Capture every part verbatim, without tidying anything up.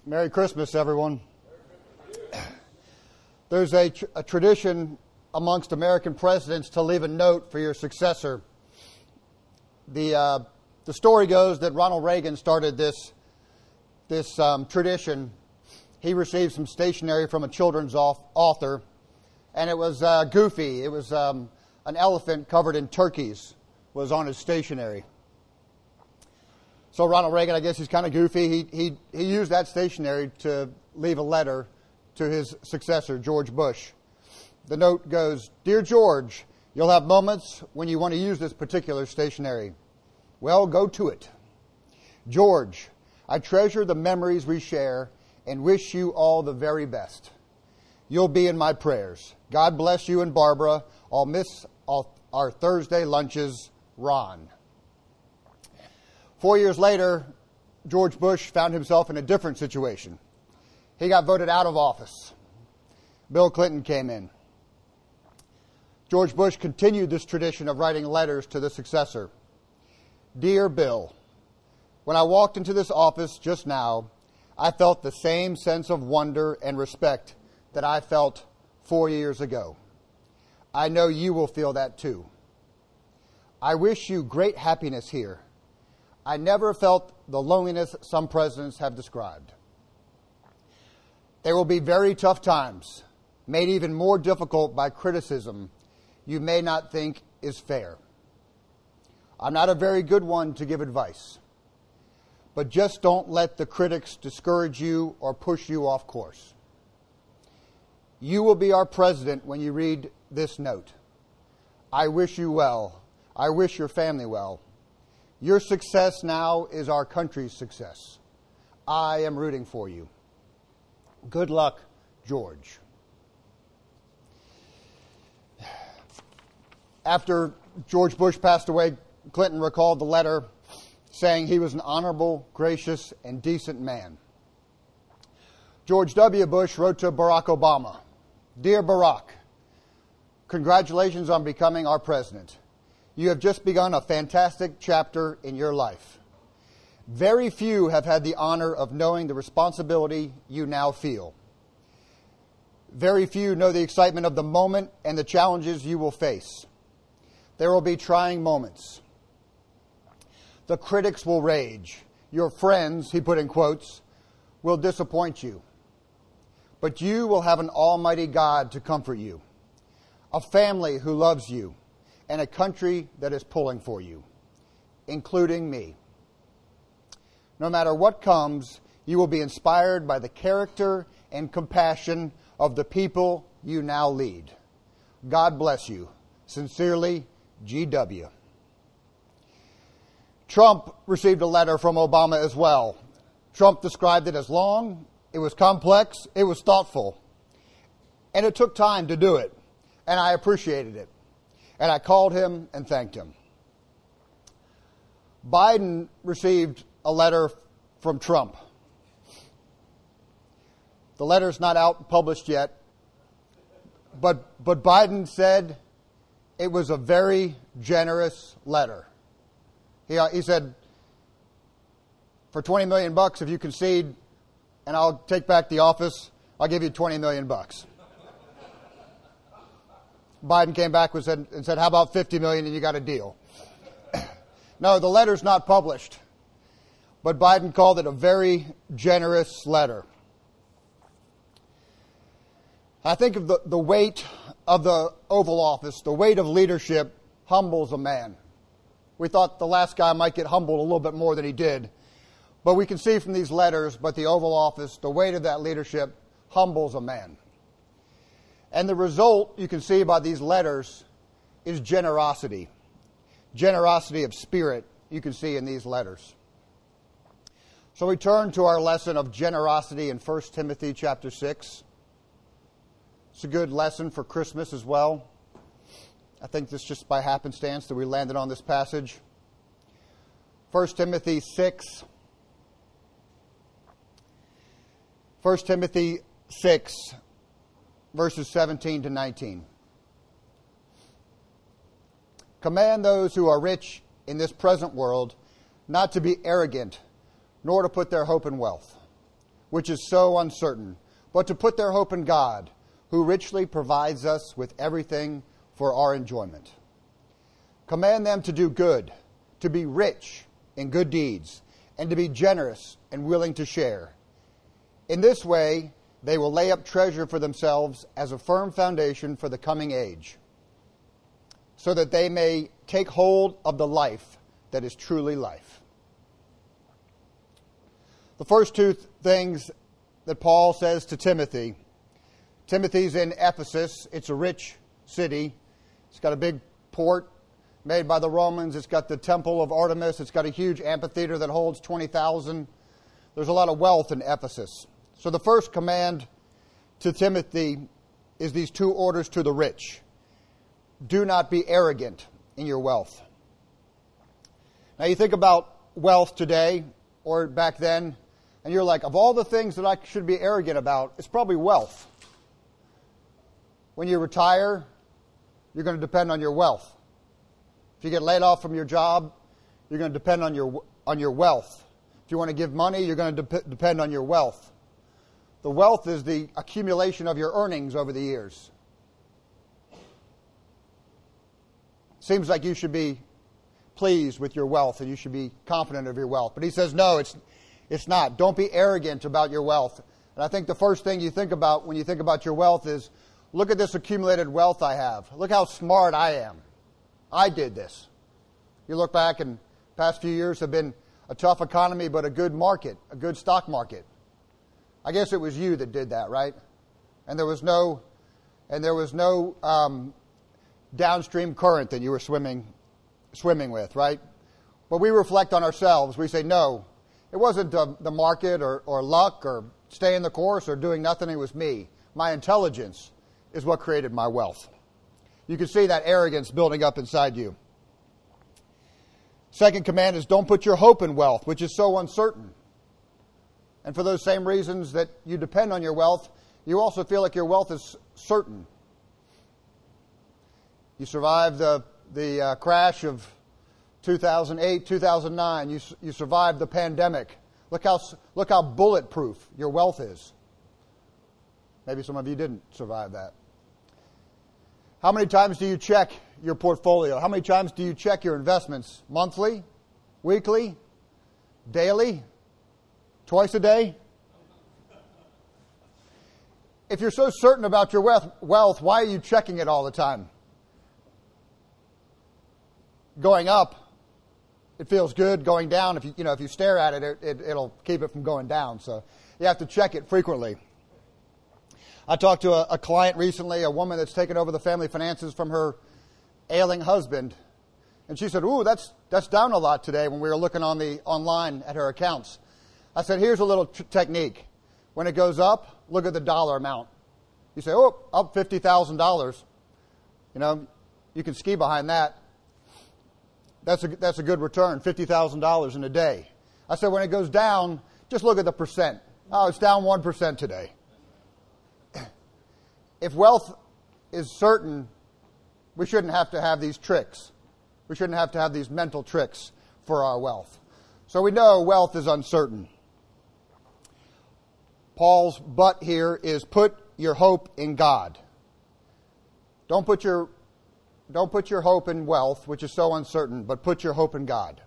Merry Christmas, everyone. There's a, tr- a tradition amongst American presidents to leave a note for your successor. The uh, the story goes that Ronald Reagan started this this um, tradition. He received some stationery from a children's auth- author, and it was uh, goofy. It was um, an elephant covered in turkeys was on his stationery. So Ronald Reagan, I guess he's kind of goofy. He he he used that stationery to leave a letter to his successor, George Bush. The note goes, "Dear George, you'll have moments when you want to use this particular stationery. Well, go to it. George, I treasure the memories we share and wish you all the very best. You'll be in my prayers. God bless you and Barbara. I'll miss all our Thursday lunches, Ron." Four years later, George Bush found himself in a different situation. He got voted out of office. Bill Clinton came in. George Bush continued this tradition of writing letters to the successor. "Dear Bill, when I walked into this office just now, I felt the same sense of wonder and respect that I felt four years ago. I know you will feel that too. I wish you great happiness here. I never felt the loneliness some presidents have described. There will be very tough times, made even more difficult by criticism you may not think is fair. I'm not a very good one to give advice, but just don't let the critics discourage you or push you off course. You will be our president when you read this note. I wish you well. I wish your family well. Your success now is our country's success. I am rooting for you. Good luck, George." After George Bush passed away, Clinton recalled the letter saying he was an honorable, gracious, and decent man. George W. Bush wrote to Barack Obama, "Dear Barack, congratulations on becoming our president. You have just begun a fantastic chapter in your life. Very few have had the honor of knowing the responsibility you now feel. Very few know the excitement of the moment and the challenges you will face. There will be trying moments. The critics will rage. Your friends," he put in quotes, "will disappoint you. But you will have an almighty God to comfort you, a family who loves you, and a country that is pulling for you, including me. No matter what comes, you will be inspired by the character and compassion of the people you now lead. God bless you. Sincerely, G W" Trump received a letter from Obama as well. Trump described it as long, it was complex, it was thoughtful, and it took time to do it, and I appreciated it. And I called him and thanked him. Biden received a letter from Trump. The letter's not out published yet, but but Biden said it was a very generous letter. He uh, he said, "For twenty million bucks, if you concede, and I'll take back the office, I'll give you twenty million bucks." Biden came back and said, and said, "How about fifty million and you got a deal?" No, the letter's not published, but Biden called it a very generous letter. I think of the, the weight of the Oval Office, the weight of leadership humbles a man. We thought the last guy might get humbled a little bit more than he did, but we can see from these letters, but the Oval Office, the weight of that leadership humbles a man. And the result, you can see by these letters, is generosity. Generosity of spirit, you can see in these letters. So we turn to our lesson of generosity in First Timothy chapter six. It's a good lesson for Christmas as well. I think this just by happenstance that we landed on this passage. First Timothy six. First Timothy six. Verses seventeen to nineteen. "Command those who are rich in this present world not to be arrogant, nor to put their hope in wealth, which is so uncertain, but to put their hope in God, who richly provides us with everything for our enjoyment. Command them to do good, to be rich in good deeds, and to be generous and willing to share. In this way, they will lay up treasure for themselves as a firm foundation for the coming age, so that they may take hold of the life that is truly life. The first two th- things that Paul says to Timothy. Timothy's in Ephesus. It's a rich city. It's got a big port made by the Romans. It's got the temple of Artemis. It's got a huge amphitheater that holds twenty thousand. There's a lot of wealth in Ephesus. So the first command to Timothy is these two orders to the rich. Do not be arrogant in your wealth. Now you think about wealth today or back then, and you're like, of all the things that I should be arrogant about, it's probably wealth. When you retire, you're going to depend on your wealth. If you get laid off from your job, you're going to depend on your on your wealth. If you want to give money, you're going to de- depend on your wealth. The wealth is the accumulation of your earnings over the years. Seems like you should be pleased with your wealth and you should be confident of your wealth. But he says, no, it's it's not. Don't be arrogant about your wealth. And I think the first thing you think about when you think about your wealth is, look at this accumulated wealth I have. Look how smart I am. I did this. You look back, and the past few years have been a tough economy, but a good market, a good stock market. I guess it was you that did that, right? And there was no, and there was no um, downstream current that you were swimming, swimming with, right? But we reflect on ourselves. We say, no, it wasn't the, the market or, or luck or staying the course or doing nothing. It was me. My intelligence is what created my wealth. You can see that arrogance building up inside you. Second command is don't put your hope in wealth, which is so uncertain. And for those same reasons that you depend on your wealth, you also feel like your wealth is certain. You survived the, the uh, crash of two thousand eight, two thousand nine. You, you survived the pandemic. Look how, look how bulletproof your wealth is. Maybe some of you didn't survive that. How many times do you check your portfolio? How many times do you check your investments? Monthly? Weekly? Daily? Twice a day? If you're so certain about your wealth, why are you checking it all the time? Going up, it feels good. Going down, if you, you know, if you stare at it, it, it, it'll keep it from going down. So you have to check it frequently. I talked to a, a client recently, a woman that's taken over the family finances from her ailing husband. And she said, ooh, that's that's down a lot today when we were looking on the online at her accounts. I said, here's a little t- technique. When it goes up, look at the dollar amount. You say, oh, up fifty thousand dollars. You know, you can ski behind that. That's a, that's a good return, fifty thousand dollars in a day. I said, when it goes down, just look at the percent. Oh, it's down one percent today. If wealth is certain, we shouldn't have to have these tricks. We shouldn't have to have these mental tricks for our wealth. So we know wealth is uncertain. Paul's but here is put your hope in God. Don't put your, don't put your hope in wealth, which is so uncertain, but put your hope in God.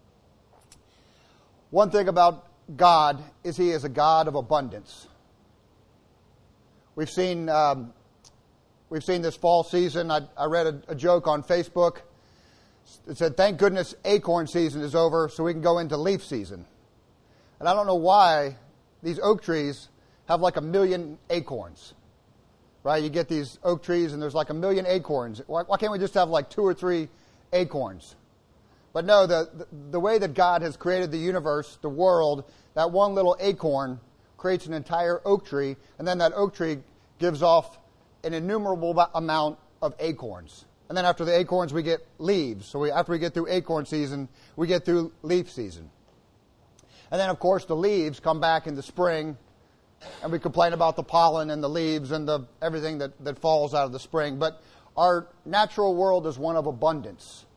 One thing about God is He is a God of abundance. We've seen um, we've seen this fall season. I, I read a, a joke on Facebook. It said, "Thank goodness acorn season is over, so we can go into leaf season." And I don't know why these oak trees have like a million acorns, right? You get these oak trees, and there's like a million acorns. Why, why can't we just have like two or three acorns? But no, the, the the way that God has created the universe, the world, that one little acorn creates an entire oak tree, and then that oak tree gives off an innumerable amount of acorns. And then after the acorns, we get leaves. So we, after we get through acorn season, we get through leaf season. And then, of course, the leaves come back in the spring, and we complain about the pollen and the leaves and the everything that, that falls out of the spring. But our natural world is one of abundance.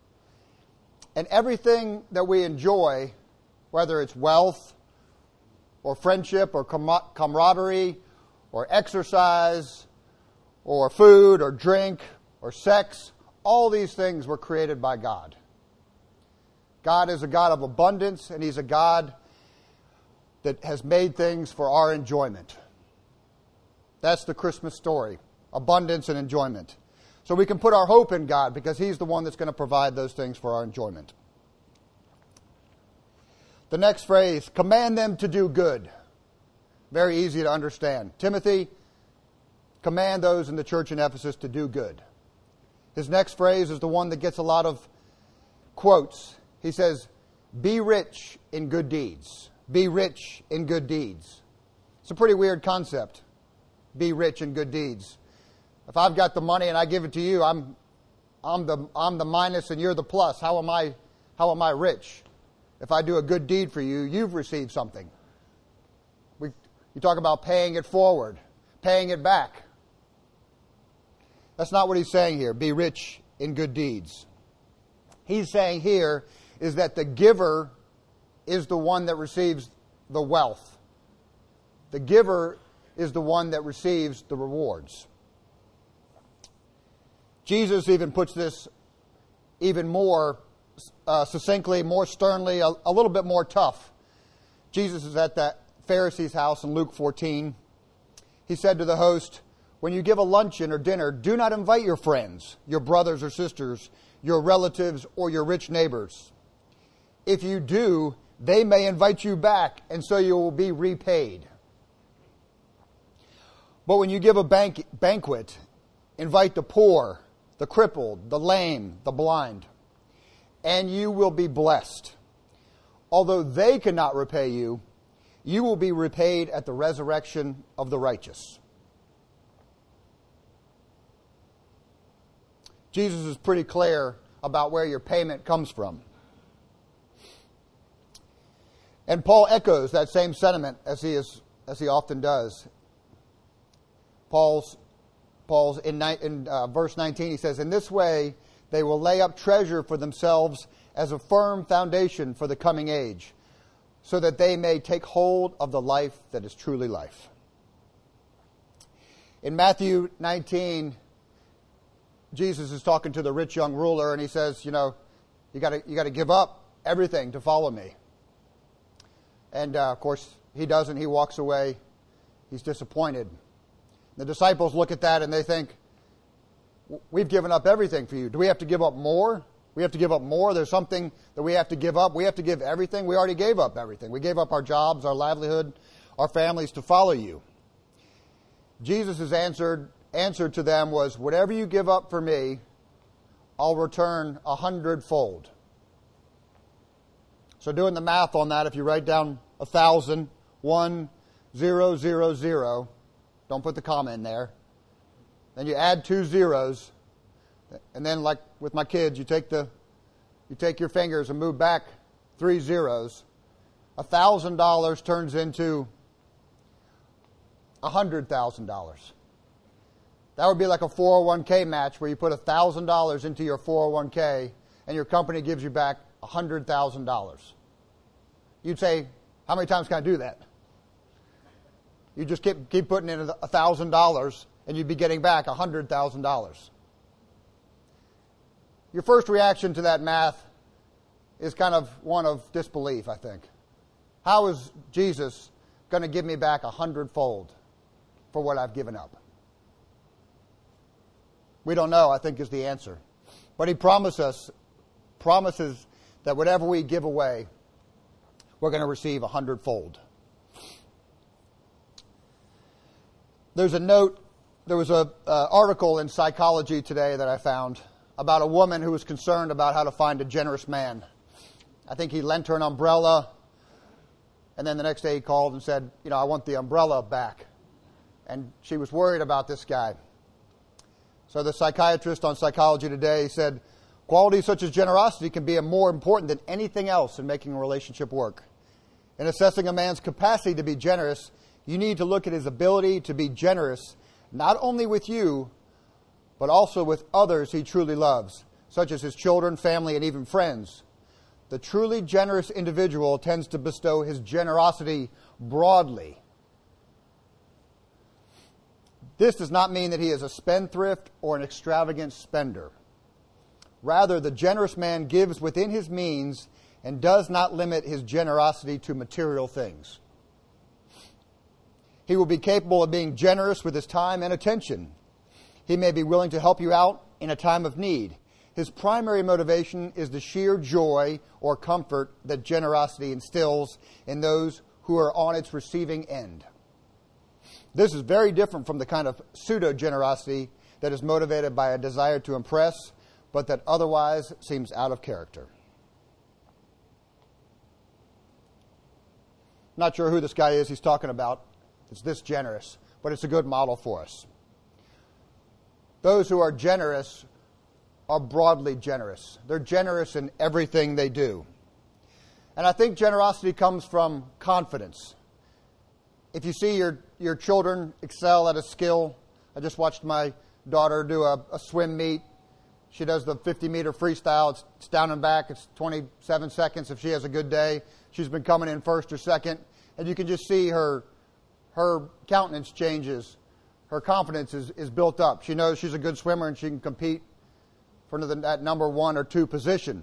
And everything that we enjoy, whether it's wealth or friendship or com- camaraderie or exercise or food or drink or sex, all these things were created by God. God is a God of abundance, and He's a God that has made things for our enjoyment. That's the Christmas story, abundance and enjoyment. So we can put our hope in God because He's the one that's going to provide those things for our enjoyment. The next phrase, command them to do good. Very easy to understand. Timothy, command those in the church in Ephesus to do good. His next phrase is the one that gets a lot of quotes. He says, be rich in good deeds. Be rich in good deeds. It's a pretty weird concept. Be rich in good deeds. If I've got the money and I give it to you, I'm I'm the I'm the minus and you're the plus. How am I how am I rich? If I do a good deed for you, you've received something. We you talk about paying it forward, paying it back. That's not what he's saying here. Be rich in good deeds. He's saying here is that the giver is the one that receives the wealth. The giver is the one that receives the rewards. Jesus even puts this even more uh, succinctly, more sternly, a, a little bit more tough. Jesus is at that Pharisee's house in Luke fourteen. He said to the host, when you give a luncheon or dinner, do not invite your friends, your brothers or sisters, your relatives, or your rich neighbors. If you do, they may invite you back, and so you will be repaid. But when you give a bank- banquet, invite the poor, the crippled, the lame, the blind, and you will be blessed. Although they cannot repay you, you will be repaid at the resurrection of the righteous. Jesus is pretty clear about where your payment comes from. And Paul echoes that same sentiment as he is as he often does. Paul's Paul's in, in uh, verse nineteen, he says, in this way they will lay up treasure for themselves as a firm foundation for the coming age, so that they may take hold of the life that is truly life. In Matthew nineteen, Jesus is talking to the rich young ruler, and he says, you know, you got to you got to give up everything to follow me. And uh, of course, he doesn't. He walks away. He's disappointed. The disciples look at that and they think, we've given up everything for you. Do we have to give up more? We have to give up more? There's something that we have to give up? We have to give everything? We already gave up everything. We gave up our jobs, our livelihood, our families to follow you. Jesus' answered answer to them was, whatever you give up for me, I'll return a hundredfold. So doing the math on that, if you write down a thousand, one, zero, zero, zero, don't put the comma in there. Then you add two zeros, and then like with my kids, you take the you take your fingers and move back three zeros. A thousand dollars turns into a hundred thousand dollars. That would be like a four oh one k match where you put a thousand dollars into your four oh one k and your company gives you back a hundred thousand dollars. You'd say, how many times can I do that? You just keep keep putting in a thousand dollars and you'd be getting back a hundred thousand dollars. Your first reaction to that math is kind of one of disbelief, I think. How is Jesus going to give me back a hundredfold for what I've given up? We don't know, I think, is the answer. But he promises us, promises that whatever we give away, we're going to receive a hundredfold. There's a note, there was an uh, article in Psychology Today that I found about a woman who was concerned about how to find a generous man. I think he lent her an umbrella, and then the next day he called and said, you know, I want the umbrella back. And she was worried about this guy. So the psychiatrist on Psychology Today said, qualities such as generosity can be more important than anything else in making a relationship work. In assessing a man's capacity to be generous, you need to look at his ability to be generous, not only with you, but also with others he truly loves, such as his children, family, and even friends. The truly generous individual tends to bestow his generosity broadly. This does not mean that he is a spendthrift or an extravagant spender. Rather, the generous man gives within his means and does not limit his generosity to material things. He will be capable of being generous with his time and attention. He may be willing to help you out in a time of need. His primary motivation is the sheer joy or comfort that generosity instills in those who are on its receiving end. This is very different from the kind of pseudo-generosity that is motivated by a desire to impress, but that otherwise seems out of character. Not sure who this guy is he's talking about. It's this generous, but it's a good model for us. Those who are generous are broadly generous. They're generous in everything they do. And I think generosity comes from confidence. If you see your, your children excel at a skill, I just watched my daughter do a, a swim meet. She does the fifty meter freestyle. It's, it's down and back. It's twenty-seven seconds if she has a good day. She's been coming in first or second. And you can just see her her countenance changes. Her confidence is, is built up. She knows she's a good swimmer and she can compete for the, that number one or two position.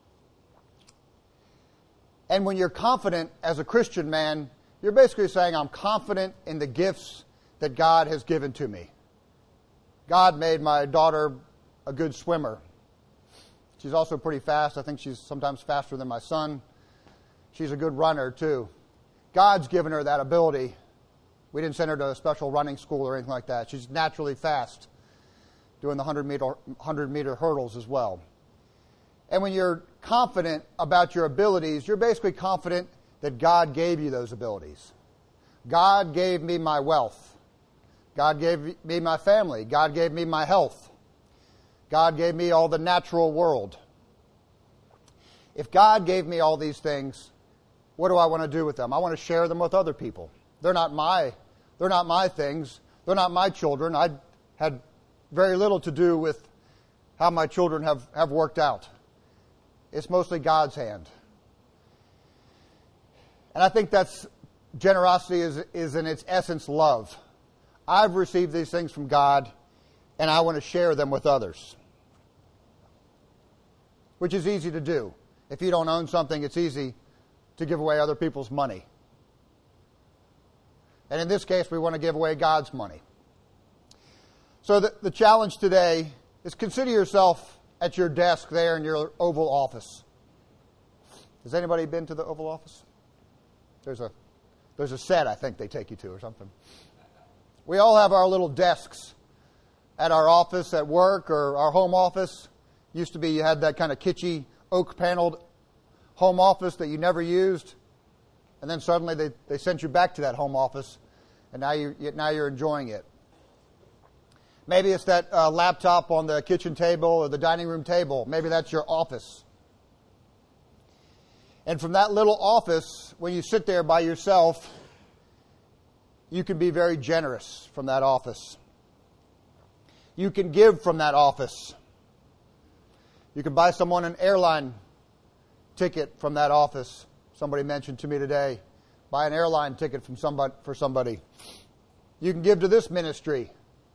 And when you're confident as a Christian man, you're basically saying, I'm confident in the gifts that God has given to me. God made my daughter a good swimmer. She's also pretty fast. I think she's sometimes faster than my son. She's a good runner, too. God's given her that ability. We didn't send her to a special running school or anything like that. She's naturally fast, doing the one hundred meter, one hundred meter hurdles as well. And when you're confident about your abilities, you're basically confident that God gave you those abilities. God gave me my wealth. God gave me my family. God gave me my health. God gave me all the natural world. If God gave me all these things, what do I want to do with them? I want to share them with other people. They're not my, they're not my things. They're not my children. I had very little to do with how my children have, have worked out. It's mostly God's hand. And I think that's generosity is, is in its essence love. I've received these things from God, and I want to share them with others. Which is easy to do. If you don't own something, it's easy to give away other people's money. And in this case, we want to give away God's money. So the, the challenge today is consider yourself at your desk there in your Oval Office. Has anybody been to the Oval Office? There's a, there's a set I think they take you to or something. We all have our little desks at our office, at work, or our home office. Used to be you had that kind of kitschy oak-paneled home office that you never used, and then suddenly they, they sent you back to that home office, and now, you, now you're enjoying it. Maybe it's that uh, laptop on the kitchen table or the dining room table. Maybe that's your office. And from that little office, when you sit there by yourself, you can be very generous from that office. You can give from that office. You can buy someone an airline ticket from that office. Somebody mentioned to me today, buy an airline ticket from somebody for somebody. You can give to this ministry.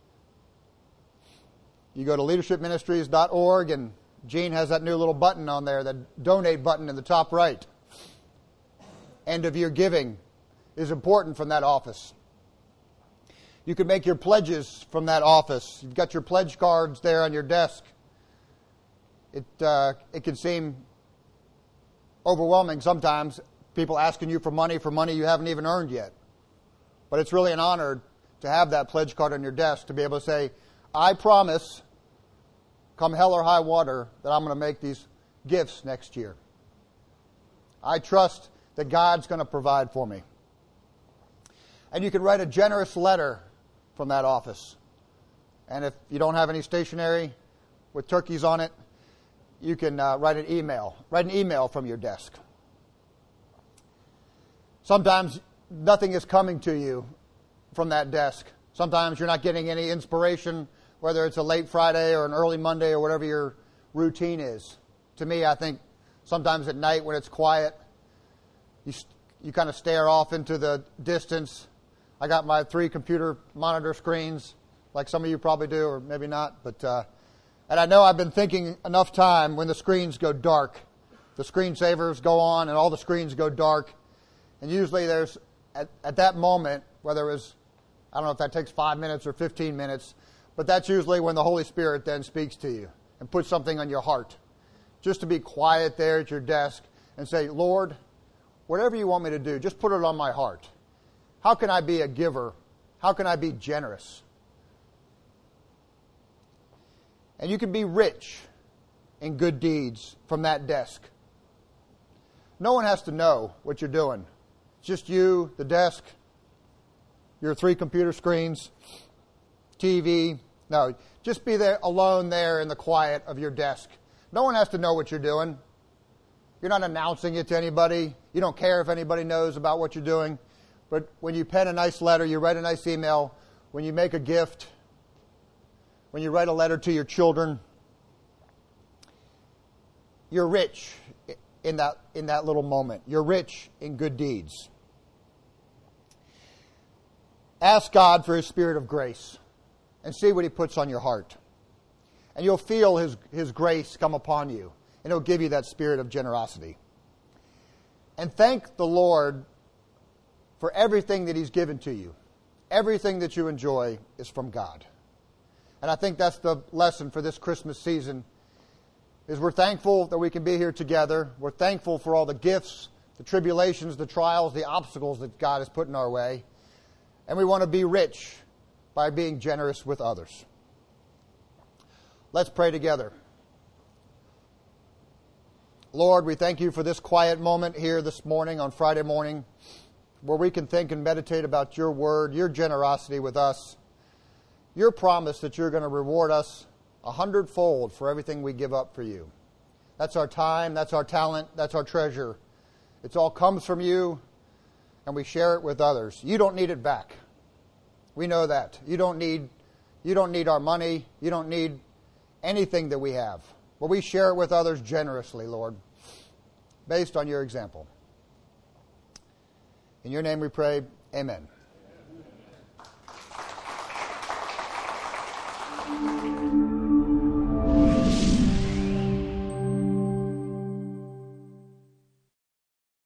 You go to leadership ministries dot org, and Gene has that new little button on there, that donate button in the top right. End of year giving is important from that office. You can make your pledges from that office. You've got your pledge cards there on your desk. It uh, it can seem overwhelming sometimes, people asking you for money for money you haven't even earned yet. But it's really an honor to have that pledge card on your desk, to be able to say, I promise, come hell or high water, that I'm going to make these gifts next year. I trust that God's going to provide for me. And you can write a generous letter from that office. And if you don't have any stationery with turkeys on it, you can uh, write an email. Write an email from your desk. Sometimes nothing is coming to you from that desk. Sometimes you're not getting any inspiration, whether it's a late Friday or an early Monday or whatever your routine is. To me, I think Sometimes at night when it's quiet, you, you kind of stare off into the distance. I got my three computer monitor screens, like some of you probably do, or maybe not. But uh, and I know I've been thinking enough time when the screens go dark. The screensavers go on and all the screens go dark. And usually there's, at, at that moment, whether it was, I don't know if that takes five minutes or fifteen minutes, but that's usually when the Holy Spirit then speaks to you and puts something on your heart. Just to be quiet there at your desk and say, Lord, whatever you want me to do, just put it on my heart. How can I be a giver? How can I be generous? And you can be rich in good deeds from that desk. No one has to know what you're doing. It's just you, the desk, your three computer screens, T V. No, just be there alone there in the quiet of your desk. No one has to know what you're doing. You're not announcing it to anybody. You don't care if anybody knows about what you're doing. But when you pen a nice letter, you write a nice email, when you make a gift, when you write a letter to your children, you're rich in that, in that little moment. You're rich in good deeds. Ask God for His Spirit of grace and see what He puts on your heart. And you'll feel His, His grace come upon you, and He'll give you that spirit of generosity. And thank the Lord for everything that He's given to you. Everything that you enjoy is from God. And I think that's the lesson for this Christmas season, is we're thankful that we can be here together. We're thankful for all the gifts, the tribulations, the trials, the obstacles that God has put in our way. And we want to be rich by being generous with others. Let's pray together. Lord, we thank You for this quiet moment here this morning on Friday morning, where we can think and meditate about Your word, Your generosity with us, Your promise that You're going to reward us a hundredfold for everything we give up for You. That's our time, that's our talent, that's our treasure. It all comes from You, and we share it with others. You don't need it back. We know that. You don't need, you don't need our money. You don't need anything that we have. But we share it with others generously, Lord, based on Your example. In Your name we pray, amen.